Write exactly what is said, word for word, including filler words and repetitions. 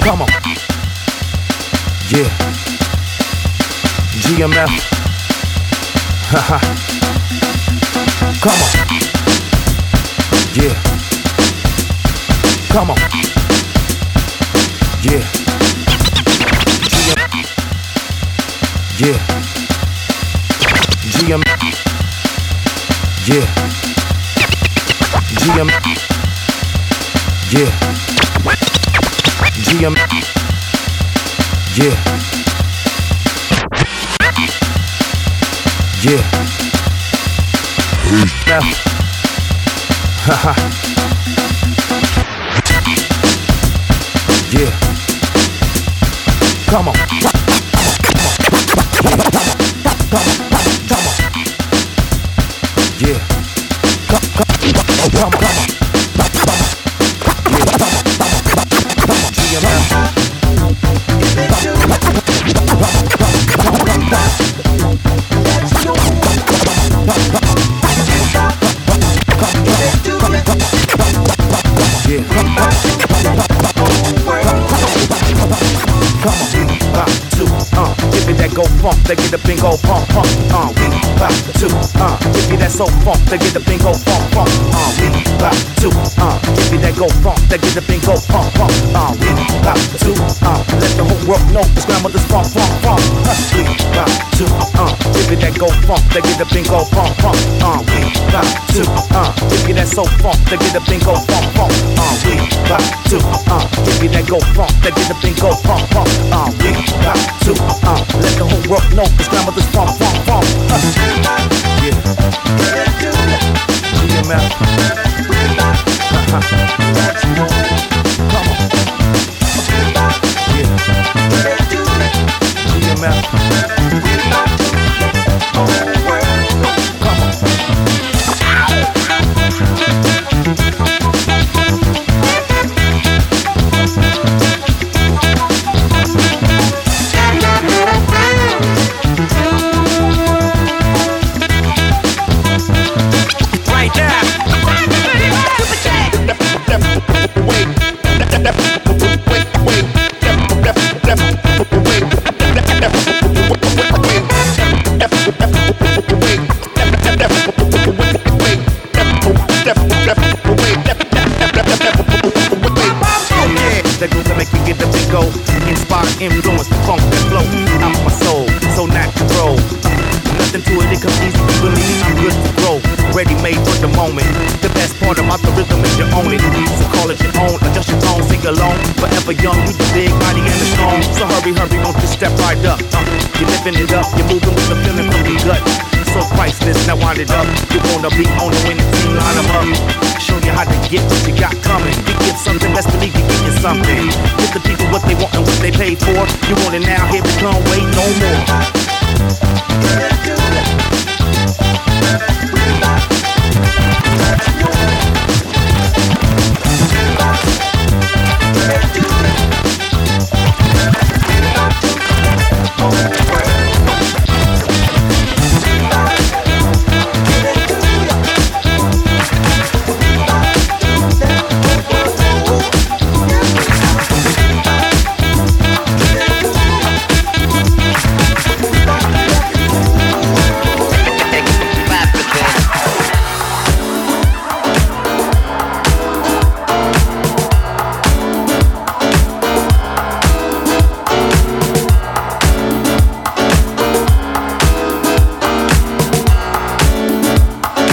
Come on. Yeah. G M F. Haha. Come on. Yeah. Come on. Yeah. G M F. Yeah. G M F. Yeah. G M F. Yeah. G M F. Yeah. Yeah. Now. Haha. Yeah. Come on. Yeah. Come, come, come, come, come on. Yeah. Come on. Go funk, they get the bingo pump pump. Uh, we back to uh, give me that soul funk, they get the bingo funk funk. Uh, we back to uh, give me that go funk, they get the bingo pump pump. Uh, we back to uh, let the whole world know this grandmother's funk funk funk. Uh, we back to uh, give me that go funk, they get the bingo pump pump. Uh, we back to uh, give me that soul funk, they get the bingo funk funk. Uh, we back to uh, give me that go funk, they get the bingo pump pump. Uh, we back to uh, let the whole world know this grandmother's funk, funk, funk. Uh. Yeah. G M F. Uh-huh. Come on. Yeah. G M F. Come on. Influence the funk that flow out my soul, so natural. Nothing to it, it comes easy to believe. I'm good to grow, ready made for the moment. The best part about the rhythm is you own it. So call it your own, adjust your tone, sing along. Forever young, you the big, mighty, and the strong. So hurry, hurry, don't just step right up. Uh, you're living it up, you're moving with the feeling from your gut. So priceless, now wind it up. You wanna be on the winning team, line them up. Show you how to get what you got coming. You give something, best believe you get you something. Give the people what they want and what they pay for. You want it now, here we come, wait no more.